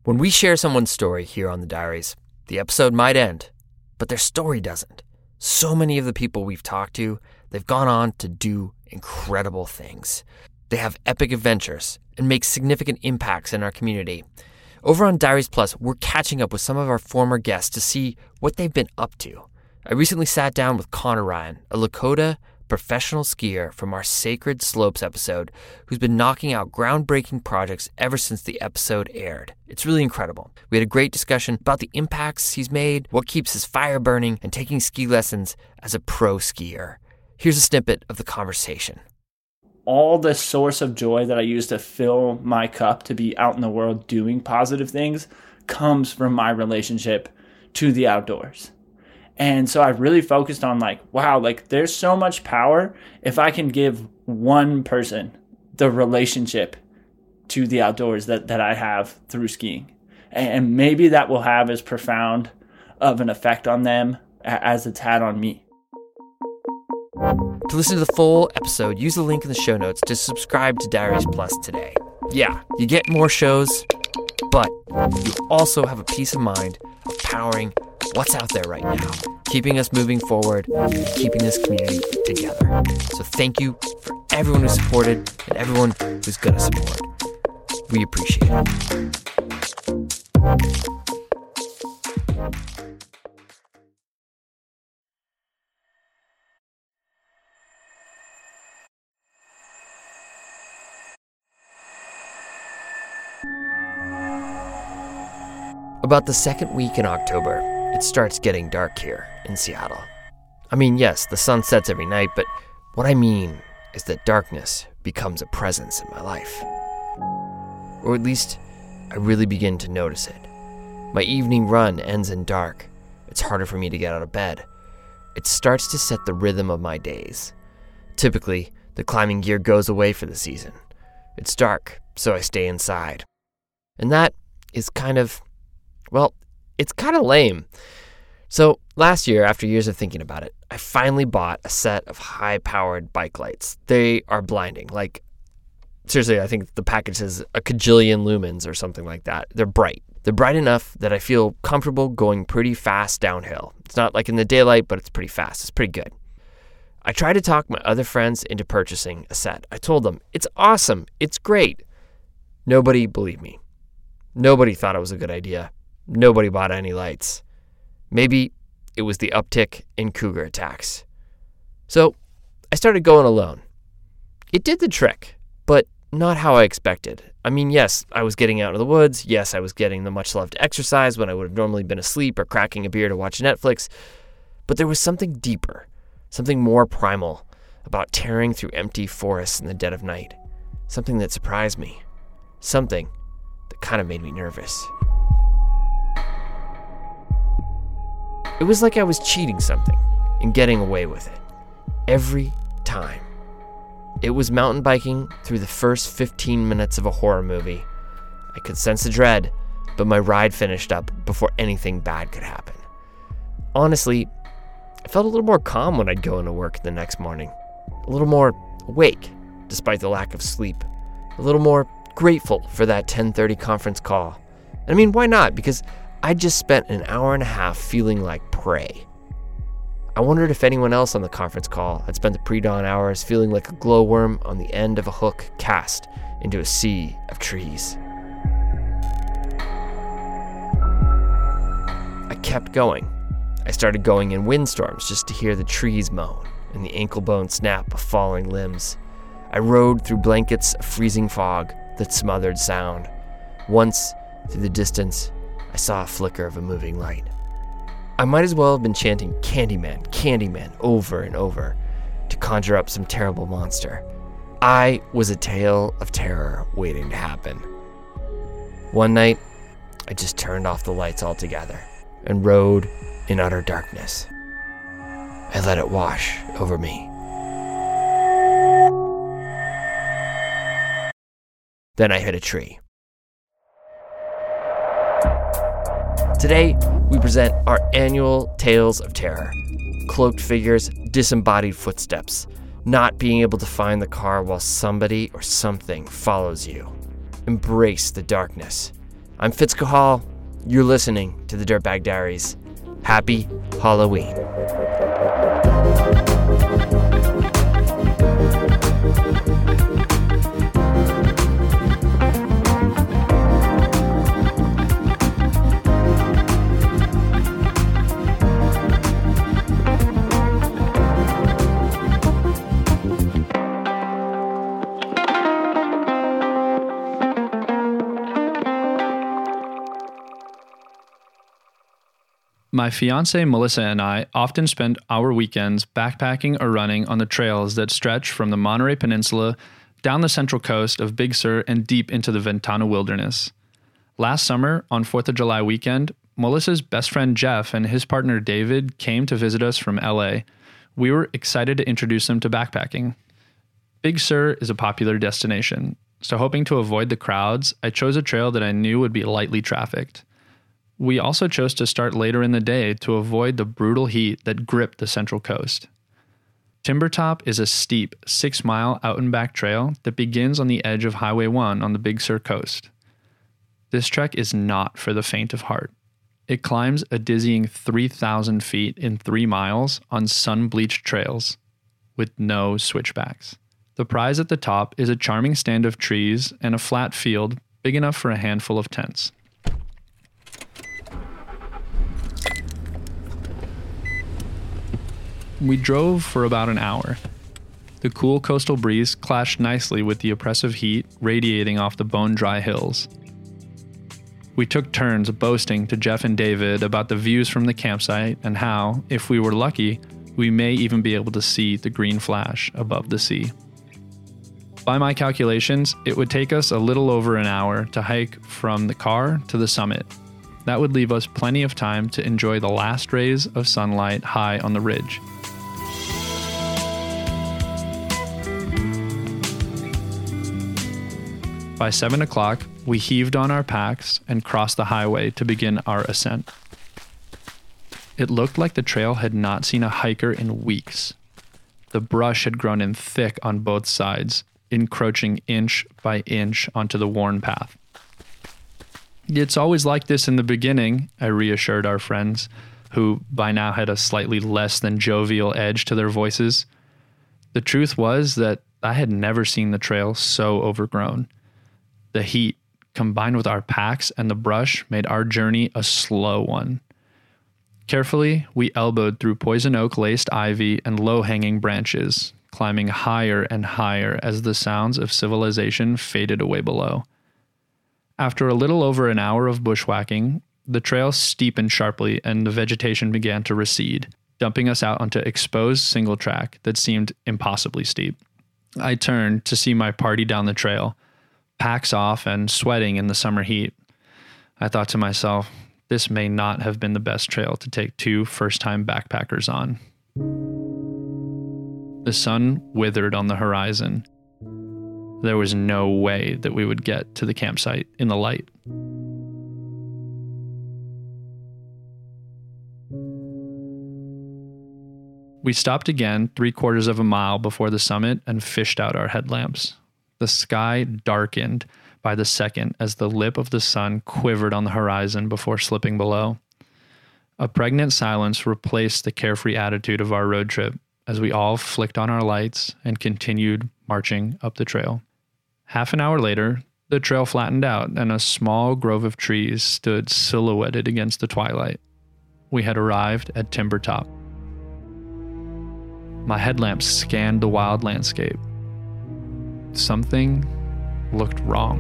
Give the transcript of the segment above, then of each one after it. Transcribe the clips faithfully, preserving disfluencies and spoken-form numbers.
When we share someone's story here on the Diaries, the episode might end, but their story doesn't. So many of the people we've talked to, they've gone on to do incredible things. They have epic adventures and make significant impacts in our community. Over on Diaries Plus, we're catching up with some of our former guests to see what they've been up to. I recently sat down with Connor Ryan, a Lakota professional skier from our Sacred Slopes episode, who's been knocking out groundbreaking projects ever since the episode aired. It's really incredible. We had a great discussion about the impacts he's made, what keeps his fire burning, and taking ski lessons as a pro skier. Here's a snippet of the conversation. All the source of joy that I use to fill my cup to be out in the world doing positive things comes from my relationship to the outdoors. And so I really focused on like, wow, like there's so much power if I can give one person the relationship to the outdoors that, that I have through skiing. And maybe that will have as profound of an effect on them as it's had on me. To listen to the full episode, use the link in the show notes to subscribe to Diaries Plus today. Yeah, you get more shows, but you also have a peace of mind of powering what's out there right now, keeping us moving forward, keeping this community together. So thank you for everyone who supported and everyone who's going to support. We appreciate it. About the second week in October, it starts getting dark here in Seattle. I mean, yes, the sun sets every night, but what I mean is that darkness becomes a presence in my life. Or at least, I really begin to notice it. My evening run ends in dark. It's harder for me to get out of bed. It starts to set the rhythm of my days. Typically, the climbing gear goes away for the season. It's dark, so I stay inside. And that is kind of, well, it's kind of lame. So last year, after years of thinking about it, I finally bought a set of high-powered bike lights. They are blinding. Like, seriously, I think the package says a cajillion lumens or something like that. They're bright. They're bright enough that I feel comfortable going pretty fast downhill. It's not like in the daylight, but it's pretty fast. It's pretty good. I tried to talk my other friends into purchasing a set. I told them, it's awesome. It's great. Nobody believed me. Nobody thought it was a good idea. Nobody bought any lights. Maybe it was the uptick in cougar attacks. So I started going alone. It did the trick, but not how I expected. I mean, yes, I was getting out of the woods. Yes, I was getting the much-loved exercise when I would have normally been asleep or cracking a beer to watch Netflix. But there was something deeper, something more primal about tearing through empty forests in the dead of night. Something that surprised me. Something that kind of made me nervous. It was like I was cheating something and getting away with it. Every time. It was mountain biking through the first fifteen minutes of a horror movie. I could sense the dread, but my ride finished up before anything bad could happen. Honestly, I felt a little more calm when I'd go into work the next morning. A little more awake, despite the lack of sleep. A little more grateful for that ten thirty conference call. I mean, why not? Because I just spent an hour and a half feeling like prey. I wondered if anyone else on the conference call had spent the pre-dawn hours feeling like a glowworm on the end of a hook cast into a sea of trees. I kept going. I started going in windstorms just to hear the trees moan and the ankle bone snap of falling limbs. I rode through blankets of freezing fog that smothered sound. Once, through the distance, I saw a flicker of a moving light. I might as well have been chanting Candyman, Candyman over and over to conjure up some terrible monster. I was a tale of terror waiting to happen. One night, I just turned off the lights altogether and rode in utter darkness. I let it wash over me. Then I hit a tree. Today, we present our annual Tales of Terror. Cloaked figures, disembodied footsteps, not being able to find the car while somebody or something follows you. Embrace the darkness. I'm Fitz Cahall. You're listening to the Dirtbag Diaries. Happy Halloween. My fiancée Melissa and I often spend our weekends backpacking or running on the trails that stretch from the Monterey Peninsula down the central coast of Big Sur and deep into the Ventana Wilderness. Last summer, on fourth of July weekend, Melissa's best friend Jeff and his partner David came to visit us from L A. We were excited to introduce them to backpacking. Big Sur is a popular destination, so hoping to avoid the crowds, I chose a trail that I knew would be lightly trafficked. We also chose to start later in the day to avoid the brutal heat that gripped the Central Coast. Timbertop is a steep six-mile out-and-back trail that begins on the edge of Highway one on the Big Sur coast. This trek is not for the faint of heart. It climbs a dizzying three thousand feet in three miles on sun-bleached trails with no switchbacks. The prize at the top is a charming stand of trees and a flat field big enough for a handful of tents. We drove for about an hour. The cool coastal breeze clashed nicely with the oppressive heat radiating off the bone-dry hills. We took turns boasting to Jeff and David about the views from the campsite and how, if we were lucky, we may even be able to see the green flash above the sea. By my calculations, it would take us a little over an hour to hike from the car to the summit. That would leave us plenty of time to enjoy the last rays of sunlight high on the ridge. By seven o'clock, we heaved on our packs and crossed the highway to begin our ascent. It looked like the trail had not seen a hiker in weeks. The brush had grown in thick on both sides, encroaching inch by inch onto the worn path. It's always like this in the beginning, I reassured our friends, who by now had a slightly less than jovial edge to their voices. The truth was that I had never seen the trail so overgrown. The heat, combined with our packs and the brush, made our journey a slow one. Carefully, we elbowed through poison oak-laced ivy and low-hanging branches, climbing higher and higher as the sounds of civilization faded away below. After a little over an hour of bushwhacking, the trail steepened sharply and the vegetation began to recede, dumping us out onto exposed single track that seemed impossibly steep. I turned to see my party down the trail, packs off and sweating in the summer heat. I thought to myself, this may not have been the best trail to take two first-time backpackers on. The sun withered on the horizon. There was no way that we would get to the campsite in the light. We stopped again three quarters of a mile before the summit and fished out our headlamps. The sky darkened by the second as the lip of the sun quivered on the horizon before slipping below. A pregnant silence replaced the carefree attitude of our road trip as we all flicked on our lights and continued marching up the trail. Half an hour later, the trail flattened out and a small grove of trees stood silhouetted against the twilight. We had arrived at Timbertop. My headlamps scanned the wild landscape. Something looked wrong.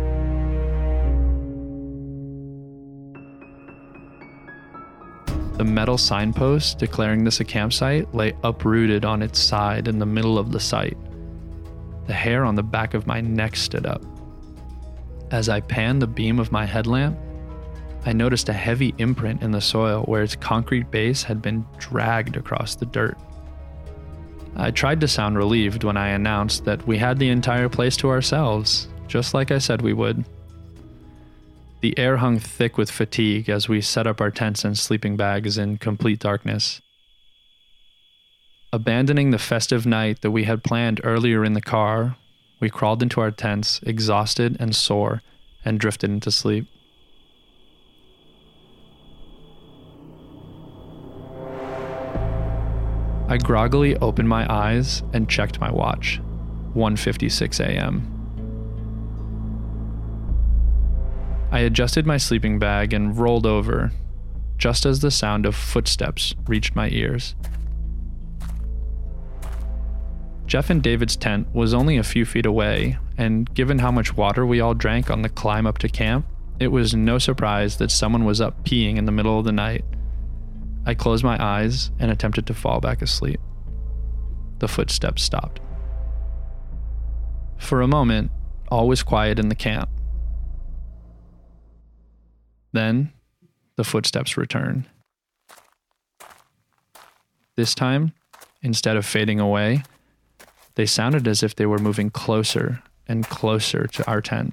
The metal signpost declaring this a campsite lay uprooted on its side in the middle of the site. The hair on the back of my neck stood up. As I panned the beam of my headlamp, I noticed a heavy imprint in the soil where its concrete base had been dragged across the dirt. I tried to sound relieved when I announced that we had the entire place to ourselves, just like I said we would. The air hung thick with fatigue as we set up our tents and sleeping bags in complete darkness. Abandoning the festive night that we had planned earlier in the car, we crawled into our tents, exhausted and sore, and drifted into sleep. I groggily opened my eyes and checked my watch. one fifty-six a.m. I adjusted my sleeping bag and rolled over, just as the sound of footsteps reached my ears. Jeff and David's tent was only a few feet away, and given how much water we all drank on the climb up to camp, it was no surprise that someone was up peeing in the middle of the night. I closed my eyes and attempted to fall back asleep. The footsteps stopped. For a moment, all was quiet in the camp. Then, the footsteps returned. This time, instead of fading away, they sounded as if they were moving closer and closer to our tent.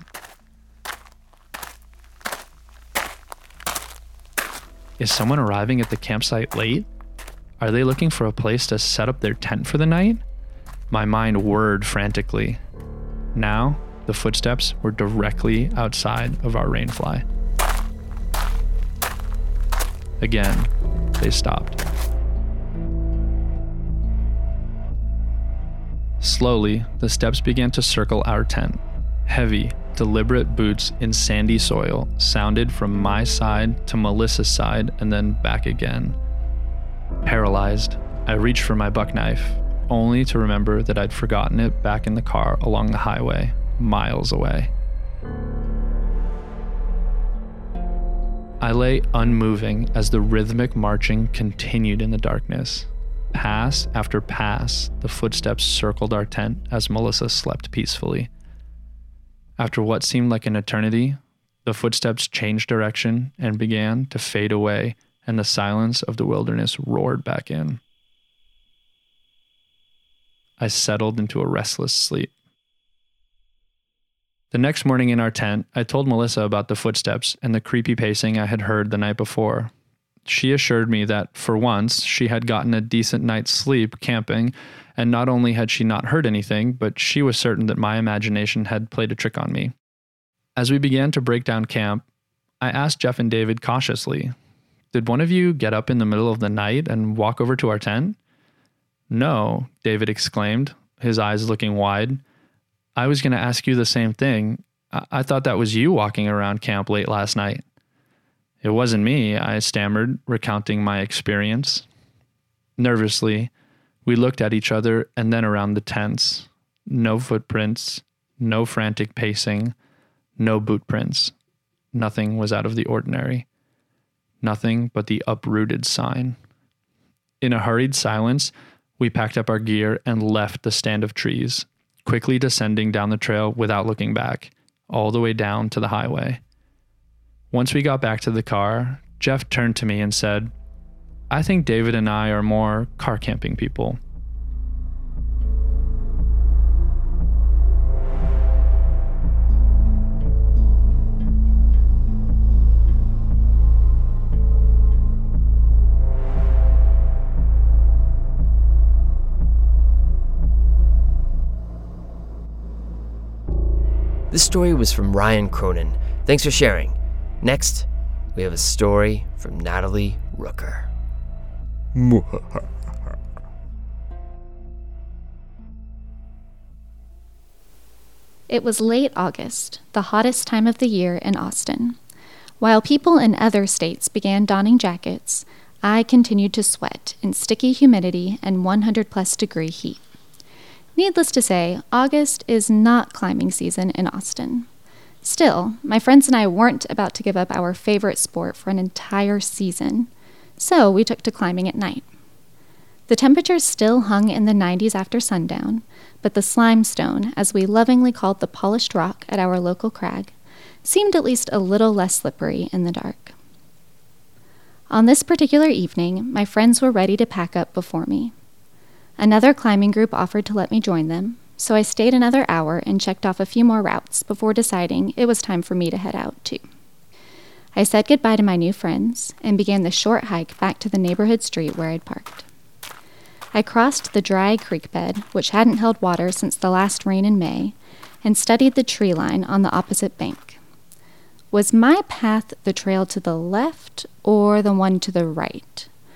Is someone arriving at the campsite late? Are they looking for a place to set up their tent for the night? My mind whirred frantically. Now, the footsteps were directly outside of our rainfly. Again, they stopped. Slowly, the steps began to circle our tent. Heavy, deliberate boots in sandy soil sounded from my side to Melissa's side and then back again. Paralyzed, I reached for my buck knife, only to remember that I'd forgotten it back in the car along the highway, miles away. I lay unmoving as the rhythmic marching continued in the darkness. Pass after pass, the footsteps circled our tent as Melissa slept peacefully. After what seemed like an eternity, the footsteps changed direction and began to fade away, and the silence of the wilderness roared back in. I settled into a restless sleep. The next morning in our tent, I told Melissa about the footsteps and the creepy pacing I had heard the night before. She assured me that, for once, she had gotten a decent night's sleep camping, and not only had she not heard anything, but she was certain that my imagination had played a trick on me. As we began to break down camp, I asked Jeff and David cautiously, "Did one of you get up in the middle of the night and walk over to our tent?" "No," David exclaimed, his eyes looking wide. "I was going to ask you the same thing. I-, I thought that was you walking around camp late last night." "It wasn't me," I stammered, recounting my experience. Nervously, we looked at each other and then around the tents. No footprints, no frantic pacing, no boot prints. Nothing was out of the ordinary. Nothing but the uprooted sign. In a hurried silence, we packed up our gear and left the stand of trees, quickly descending down the trail without looking back, all the way down to the highway. Once we got back to the car, Jeff turned to me and said, "I think David and I are more car camping people." This story was from Ryan Cronin. Thanks for sharing. Next, we have a story from Natalie Rooker. It was late August, the hottest time of the year in Austin. While people in other states began donning jackets, I continued to sweat in sticky humidity and one hundred plus degree heat. Needless to say, August is not climbing season in Austin. Still, my friends and I weren't about to give up our favorite sport for an entire season, so we took to climbing at night. The temperatures still hung in the nineties after sundown, but the slimestone, as we lovingly called the polished rock at our local crag, seemed at least a little less slippery in the dark. On this particular evening, my friends were ready to pack up before me. Another climbing group offered to let me join them, so I stayed another hour and checked off a few more routes before deciding it was time for me to head out, too. I said goodbye to my new friends and began the short hike back to the neighborhood street where I'd parked. I crossed the dry creek bed, which hadn't held water since the last rain in May, and studied the tree line on the opposite bank. Was my path the trail to the left or the one to the right?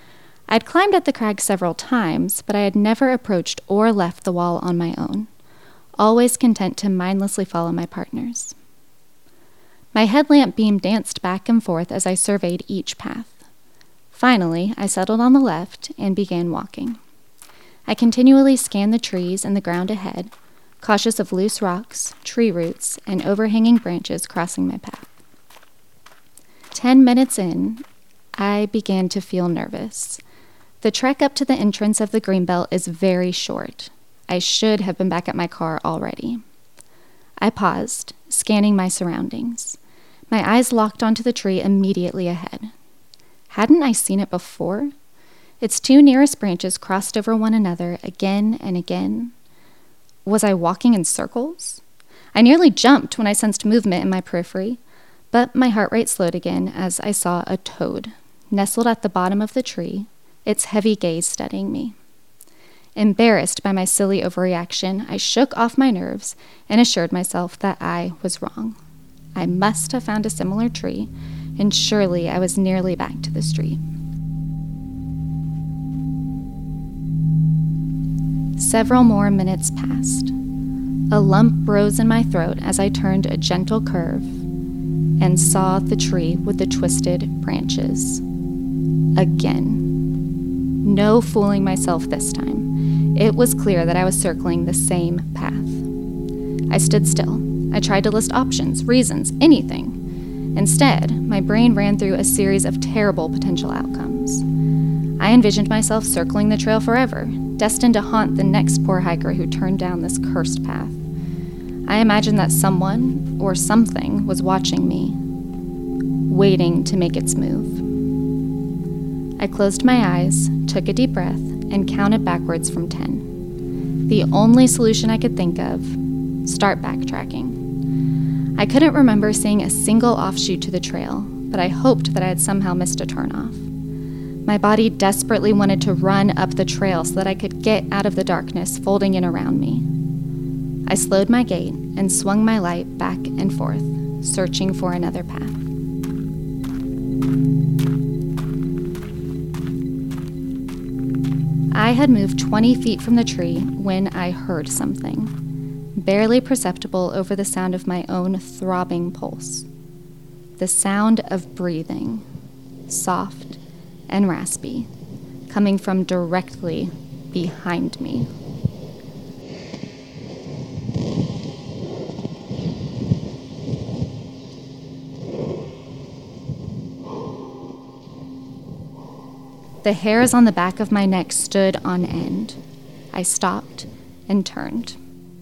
I'd climbed at the crag several times, but I had never approached or left the wall on my own, always content to mindlessly follow my partners. My headlamp beam danced back and forth as I surveyed each path. Finally, I settled on the left and began walking. I continually scanned the trees and the ground ahead, cautious of loose rocks, tree roots, and overhanging branches crossing my path. Ten minutes in, I began to feel nervous. The trek up to the entrance of the Greenbelt is very short. I should have been back at my car already. I paused, scanning my surroundings. My eyes locked onto the tree immediately ahead. Hadn't I seen it before? Its two nearest branches crossed over one another again and again. Was I walking in circles? I nearly jumped when I sensed movement in my periphery, but my heart rate slowed again as I saw a toad, nestled at the bottom of the tree, its heavy gaze studying me. Embarrassed by my silly overreaction, I shook off my nerves and assured myself that I was wrong. I must have found a similar tree, and surely I was nearly back to the street. Several more minutes passed. A lump rose in my throat as I turned a gentle curve and saw the tree with the twisted branches. Again. No fooling myself this time. It was clear that I was circling the same path. I stood still. I tried to list options, reasons, anything. Instead, my brain ran through a series of terrible potential outcomes. I envisioned myself circling the trail forever, destined to haunt the next poor hiker who turned down this cursed path. I imagined that someone or something was watching me, waiting to make its move. I closed my eyes, took a deep breath, and counted backwards from ten. The only solution I could think of: start backtracking. I couldn't remember seeing a single offshoot to the trail, but I hoped that I had somehow missed a turnoff. My body desperately wanted to run up the trail so that I could get out of the darkness folding in around me. I slowed my gait and swung my light back and forth, searching for another path. I had moved twenty feet from the tree when I heard something, barely perceptible over the sound of my own throbbing pulse. The sound of breathing, soft and raspy, coming from directly behind me. The hairs on the back of my neck stood on end. I stopped and turned.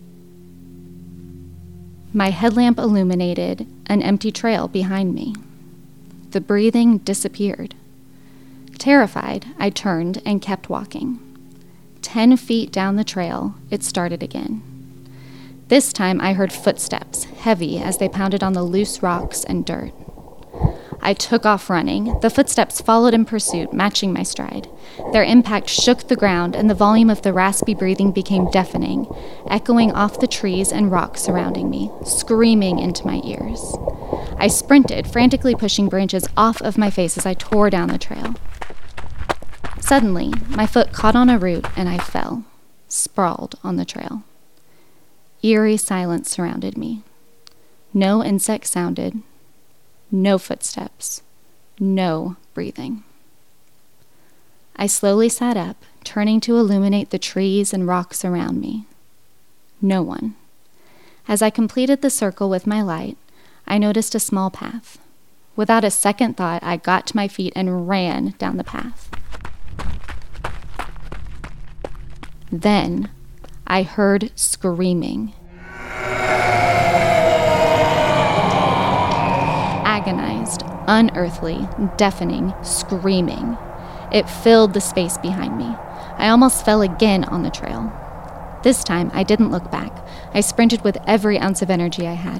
My headlamp illuminated an empty trail behind me. The breathing disappeared. Terrified, I turned and kept walking. Ten feet down the trail, it started again. This time I heard footsteps, heavy as they pounded on the loose rocks and dirt. I took off running. The footsteps followed in pursuit, matching my stride. Their impact shook the ground, and the volume of the raspy breathing became deafening, echoing off the trees and rocks surrounding me, screaming into my ears. I sprinted, frantically pushing branches off of my face as I tore down the trail. Suddenly, my foot caught on a root and I fell, sprawled on the trail. Eerie silence surrounded me. No insect sounded. No footsteps. No breathing. I slowly sat up, turning to illuminate the trees and rocks around me. No one. As I completed the circle with my light, I noticed a small path. Without a second thought, I got to my feet and ran down the path. Then, I heard screaming. Agonized, unearthly, deafening, screaming. It filled the space behind me. I almost fell again on the trail. This time, I didn't look back. I sprinted with every ounce of energy I had.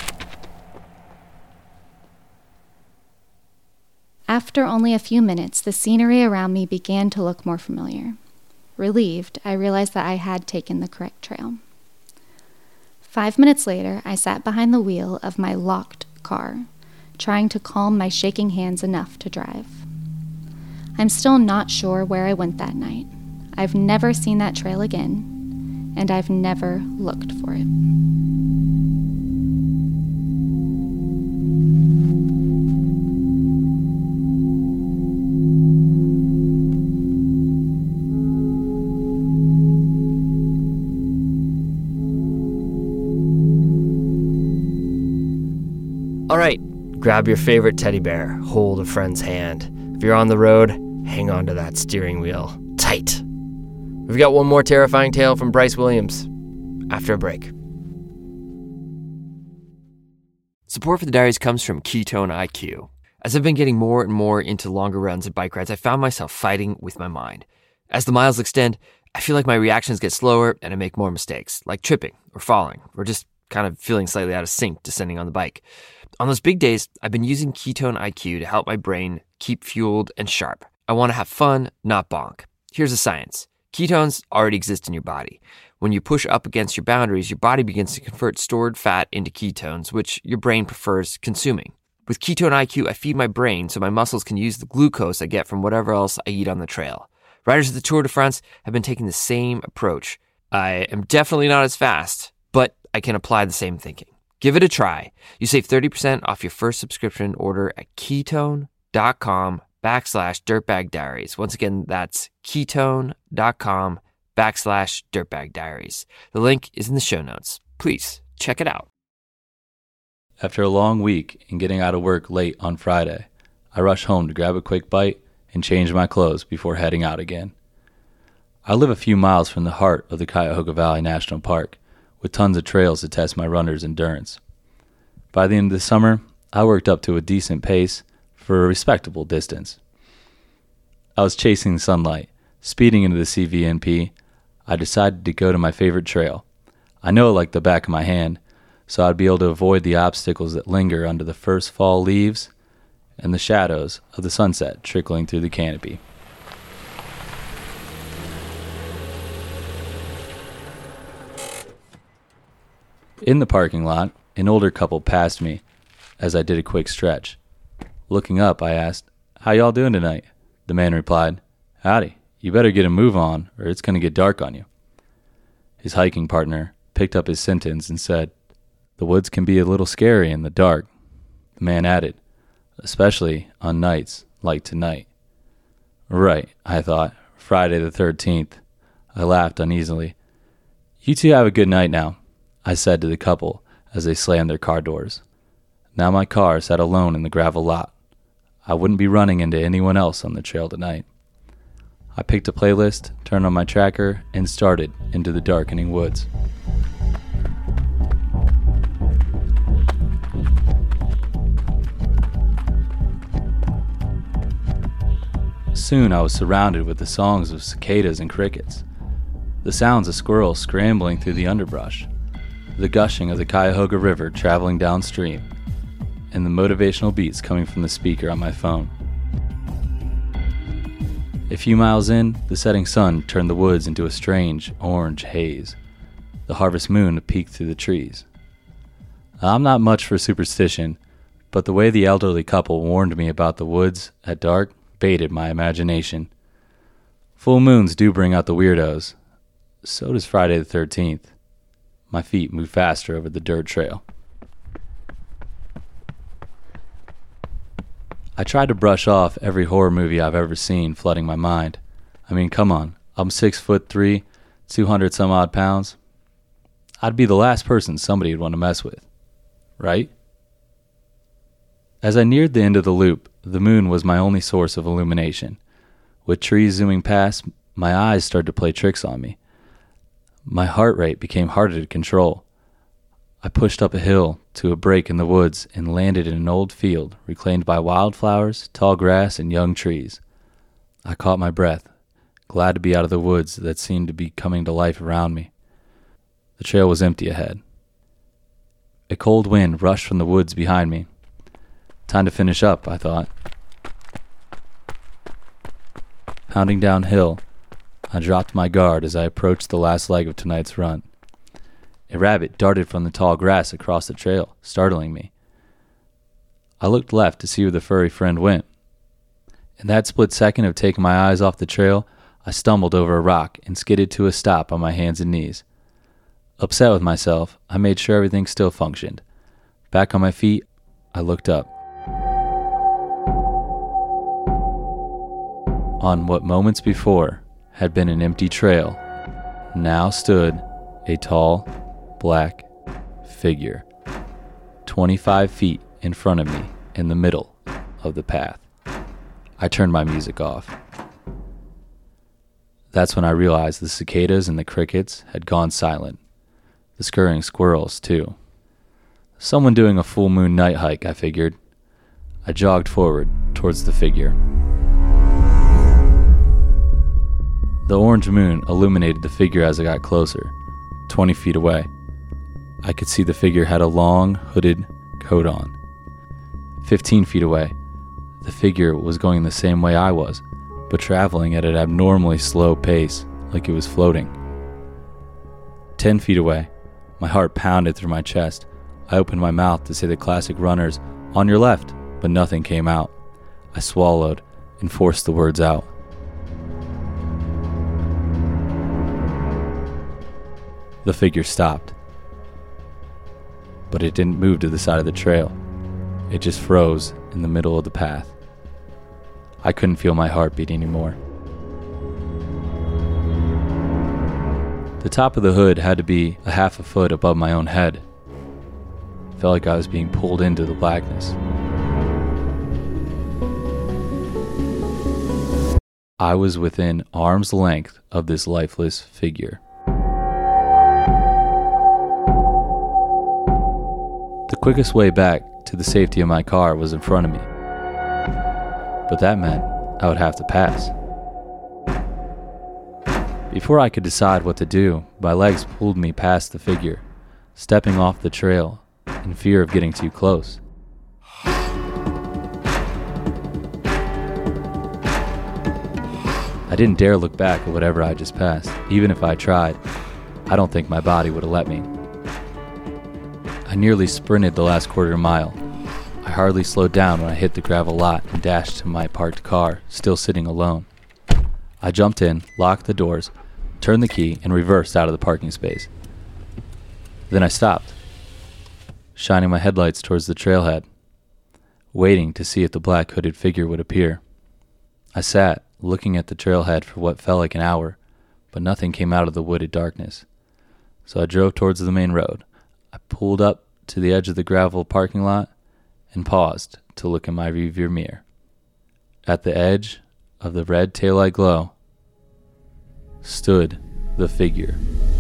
After only a few minutes, the scenery around me began to look more familiar. Relieved, I realized that I had taken the correct trail. Five minutes later, I sat behind the wheel of my locked car, trying to calm my shaking hands enough to drive. I'm still not sure where I went that night. I've never seen that trail again, and I've never looked for it. All right, grab your favorite teddy bear, hold a friend's hand. If you're on the road, hang on to that steering wheel tight. We've got one more terrifying tale from Bryce Williams after a break. Support for the Diaries comes from Ketone I Q. As I've been getting more and more into longer runs and bike rides, I found myself fighting with my mind. As the miles extend, I feel like my reactions get slower and I make more mistakes, like tripping or falling, or just kind of feeling slightly out of sync descending on the bike. On those big days, I've been using Ketone I Q to help my brain keep fueled and sharp. I want to have fun, not bonk. Here's the science. Ketones already exist in your body. When you push up against your boundaries, your body begins to convert stored fat into ketones, which your brain prefers consuming. With Ketone I Q, I feed my brain so my muscles can use the glucose I get from whatever else I eat on the trail. Riders of the Tour de France have been taking the same approach. I am definitely not as fast, but I can apply the same thinking. Give it a try. You save thirty percent off your first subscription order at ketone.com backslash dirtbag diaries. Once again, that's ketone.com backslash dirtbag diaries. The link is in the show notes. Please check it out. After a long week and getting out of work late on Friday, I rushed home to grab a quick bite and change my clothes before heading out again. I live a few miles from the heart of the Cuyahoga Valley National Park, with tons of trails to test my runner's endurance. By the end of the summer, I worked up to a decent pace for a respectable distance. I was chasing the sunlight, speeding into the C V N P. I decided to go to my favorite trail. I know it like the back of my hand, so I'd be able to avoid the obstacles that linger under the first fall leaves and the shadows of the sunset trickling through the canopy. In the parking lot, an older couple passed me as I did a quick stretch. Looking up, I asked, "How y'all doing tonight?" The man replied, "Howdy, you better get a move on or it's going to get dark on you." His hiking partner picked up his sentence and said, "The woods can be a little scary in the dark." The man added, "Especially on nights like tonight." Right, I thought, Friday the thirteenth. I laughed uneasily. "You two have a good night now," I said to the couple as they slammed their car doors. Now my car sat alone in the gravel lot. I wouldn't be running into anyone else on the trail tonight. I picked a playlist, turned on my tracker, and started into the darkening woods. Soon I was surrounded with the songs of cicadas and crickets, the sounds of squirrels scrambling through the underbrush, the gushing of the Cuyahoga River traveling downstream, and the motivational beats coming from the speaker on my phone. A few miles in, the setting sun turned the woods into a strange orange haze. The harvest moon peeked through the trees. I'm not much for superstition, but the way the elderly couple warned me about the woods at dark baited my imagination. Full moons do bring out the weirdos. So does Friday the thirteenth. My feet moved faster over the dirt trail. I tried to brush off every horror movie I've ever seen flooding my mind. I mean, come on, I'm six foot three, two hundred some odd pounds. I'd be the last person somebody would want to mess with, right? As I neared the end of the loop, the moon was my only source of illumination. With trees zooming past, my eyes started to play tricks on me. My heart rate became harder to control. I pushed up a hill to a break in the woods and landed in an old field reclaimed by wildflowers, tall grass, and young trees. I caught my breath, glad to be out of the woods that seemed to be coming to life around me. The trail was empty ahead. A cold wind rushed from the woods behind me. Time to finish up, I thought. Pounding downhill, I dropped my guard as I approached the last leg of tonight's run. A rabbit darted from the tall grass across the trail, startling me. I looked left to see where the furry friend went. In that split second of taking my eyes off the trail, I stumbled over a rock and skidded to a stop on my hands and knees. Upset with myself, I made sure everything still functioned. Back on my feet, I looked up. On what moments before had been an empty trail, now stood a tall, black figure, twenty-five feet in front of me in the middle of the path. I turned my music off. That's when I realized the cicadas and the crickets had gone silent. The scurrying squirrels, too. Someone doing a full moon night hike, I figured. I jogged forward towards the figure. The orange moon illuminated the figure as I got closer, twenty feet away. I could see the figure had a long, hooded coat on. Fifteen feet away, the figure was going the same way I was, but traveling at an abnormally slow pace, like it was floating. Ten feet away, my heart pounded through my chest. I opened my mouth to say the classic runners, "On your left," but nothing came out. I swallowed and forced the words out. The figure stopped, but it didn't move to the side of the trail. It just froze in the middle of the path. I couldn't feel my heartbeat anymore. The top of the hood had to be a half a foot above my own head. It felt like I was being pulled into the blackness. I was within arm's length of this lifeless figure. The quickest way back to the safety of my car was in front of me, but that meant I would have to pass. Before I could decide what to do, my legs pulled me past the figure, stepping off the trail in fear of getting too close. I didn't dare look back at whatever I just passed. Even if I tried, I don't think my body would have let me. I nearly sprinted the last quarter mile. I hardly slowed down when I hit the gravel lot and dashed to my parked car, still sitting alone. I jumped in, locked the doors, turned the key, and reversed out of the parking space. Then I stopped, shining my headlights towards the trailhead, waiting to see if the black hooded figure would appear. I sat, looking at the trailhead for what felt like an hour, but nothing came out of the wooded darkness. So I drove towards the main road. I pulled up to the edge of the gravel parking lot and paused to look in my rearview mirror. At the edge of the red taillight glow stood the figure.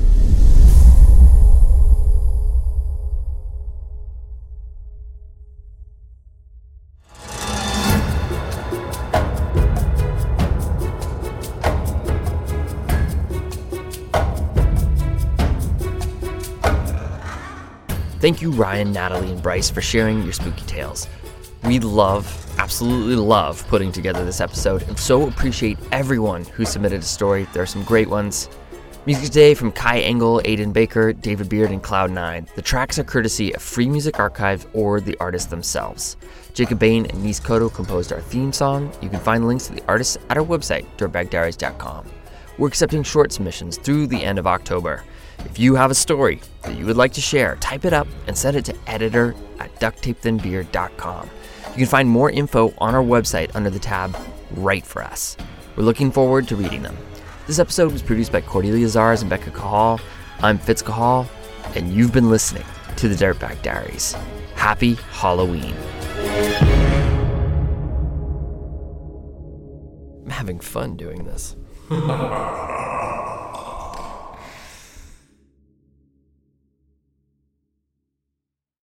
Thank you, Ryan, Natalie, and Bryce, for sharing your spooky tales. We love, absolutely love, putting together this episode, and so appreciate everyone who submitted a story. There are some great ones. Music today from Kai Engel, Aiden Baker, David Beard, and Cloud nine. The tracks are courtesy of Free Music Archive or the artists themselves. Jacob Bain and Nis Koto composed our theme song. You can find links to the artists at our website, dirtbag diaries dot com. We're accepting short submissions through the end of October. If you have a story that you would like to share, type it up and send it to editor at duct tape thin beard dot com. You can find more info on our website under the tab Write For Us. We're looking forward to reading them. This episode was produced by Cordelia Zars and Becca Cahal. I'm Fitz Cahal, and you've been listening to the Dirtbag Diaries. Happy Halloween. I'm having fun doing this.